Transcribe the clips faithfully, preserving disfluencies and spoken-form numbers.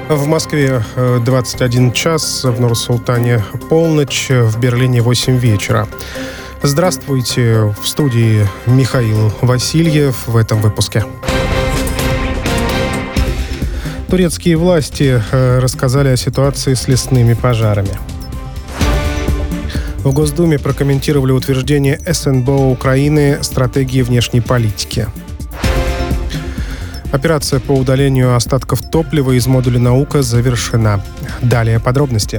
В Москве двадцать один час, в Нур-Султане полночь, в Берлине восемь вечера. Здравствуйте, в студии Михаил Васильев в этом выпуске. Турецкие власти рассказали о ситуации с лесными пожарами. В Госдуме прокомментировали утверждение эс эн бэ о Украины стратегии внешней политики. Операция по удалению остатков топлива из модуля «Наука» завершена. Далее подробности.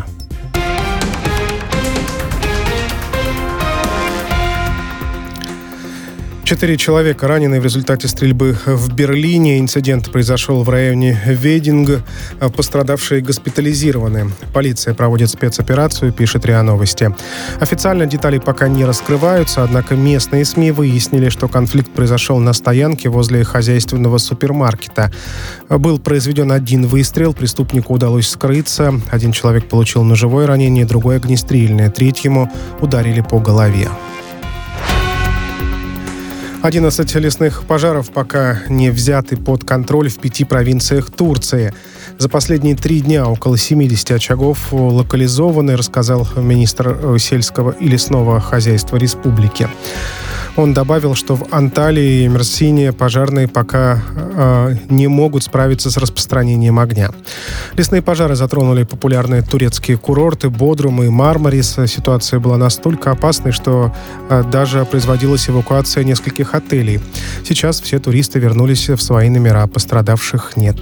Четыре человека ранены в результате стрельбы в Берлине. Инцидент произошел в районе Вединг. Пострадавшие госпитализированы. Полиция проводит спецоперацию, пишет РИА Новости. Официально детали пока не раскрываются, однако местные СМИ выяснили, что конфликт произошел на стоянке возле хозяйственного супермаркета. Был произведен один выстрел, преступнику удалось скрыться. Один человек получил ножевое ранение, другой огнестрельное. Третьему ударили по голове. одиннадцать лесных пожаров пока не взяты под контроль в пяти провинциях Турции. За последние три дня около семьдесят очагов локализованы, рассказал министр сельского и лесного хозяйства республики. Он добавил, что в Анталии и Мерсине пожарные пока э, не могут справиться с распространением огня. Лесные пожары затронули популярные турецкие курорты Бодрум и Мармарис. Ситуация была настолько опасной, что э, даже производилась эвакуация нескольких отелей. Сейчас все туристы вернулись в свои номера, пострадавших нет.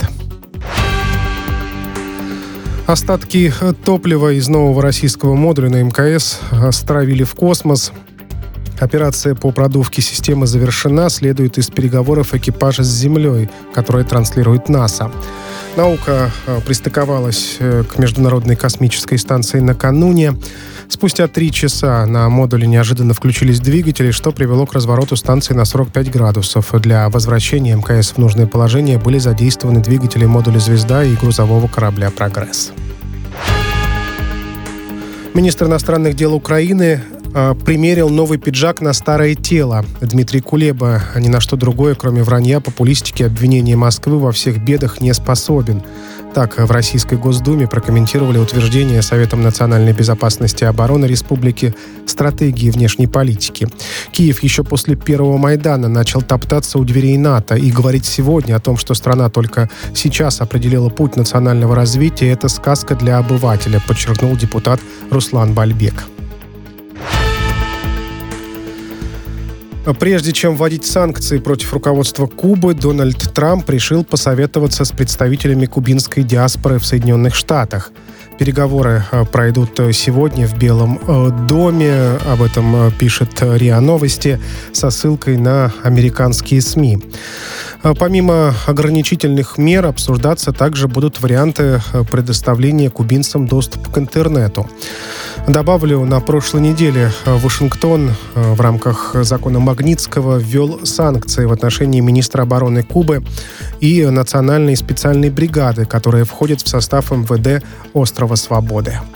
Остатки топлива из нового российского модуля на эм ка эс стравили в космос. Операция по продувке системы завершена, следует из переговоров экипажа с Землей, которые транслирует НАСА. «Наука» пристыковалась к Международной космической станции накануне. Спустя три часа на модуле неожиданно включились двигатели, что привело к развороту станции на сорок пять градусов. Для возвращения эм ка эс в нужное положение были задействованы двигатели модуля «Звезда» и грузового корабля «Прогресс». Министр иностранных дел Украины примерил новый пиджак на старое тело. Дмитрий Кулеба ни на что другое, кроме вранья, популистики, обвинения Москвы во всех бедах не способен. Так, в Российской Госдуме прокомментировали утверждение Советом национальной безопасности и обороны Республики стратегии внешней политики. Киев еще после первого Майдана начал топтаться у дверей НАТО и говорить сегодня о том, что страна только сейчас определила путь национального развития, это сказка для обывателя, подчеркнул депутат Руслан Бальбек. Прежде чем вводить санкции против руководства Кубы, Дональд Трамп решил посоветоваться с представителями кубинской диаспоры в Соединенных Штатах. Переговоры пройдут сегодня в Белом доме. Об этом пишет РИА Новости со ссылкой на американские СМИ. Помимо ограничительных мер обсуждаться также будут варианты предоставления кубинцам доступа к интернету. Добавлю, на прошлой неделе Вашингтон в рамках закона Магнитского ввел санкции в отношении министра обороны Кубы и национальной специальной бригады, которая входит в состав эм вэ дэ острова Свободы.